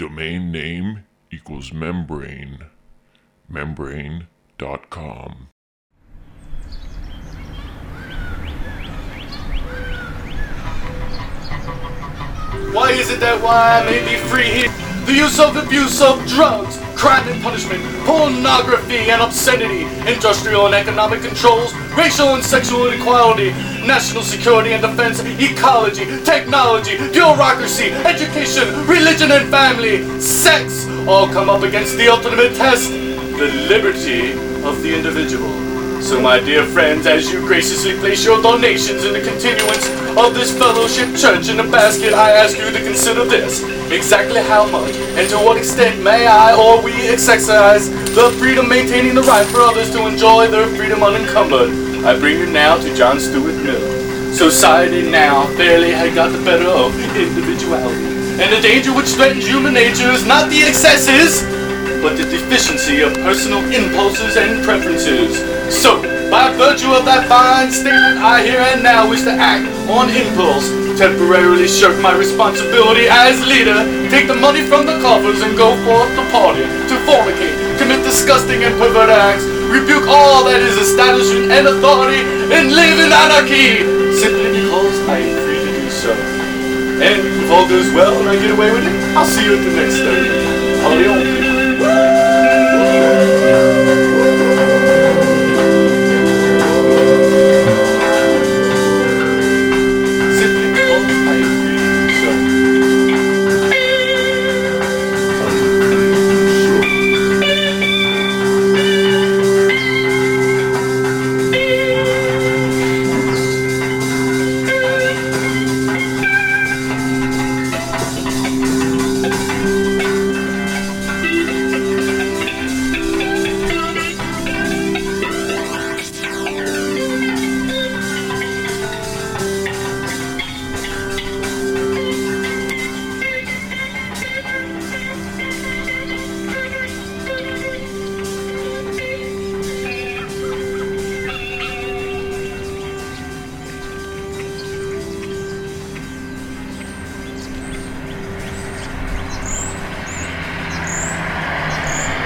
domain name equals membrane. Membrane.com. Why is it that I may be free here? The use of abuse of drugs, crime and punishment, pornography and obscenity, industrial and economic controls, racial and sexual inequality, national security and defense, ecology, technology, bureaucracy, education, religion and family, sex, all come up against the ultimate test, the liberty of the individual. So my dear friends, as you graciously place your donations in the continuance of this fellowship church in the basket, I ask you to consider this. Exactly how much and to what extent may I or we exercise the freedom maintaining the right for others to enjoy their freedom unencumbered? I bring you now to John Stuart Mill. Society now fairly had got the better of individuality. And the danger which threatens human nature is not the excesses, but the deficiency of personal impulses and preferences. So, by virtue of that fine statement, I here and now wish to act on impulse, temporarily shirk my responsibility as leader, take the money from the coffers and go forth to party, to fornicate, commit disgusting and perverted acts, rebuke all that is establishment and authority, and live in anarchy, simply because I am free to do so. And if all goes well and I get away with it, I'll see you at the next Thursday. Party on, people.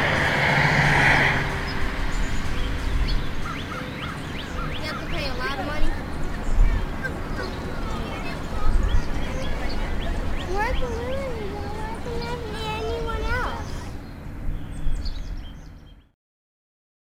A lot of money.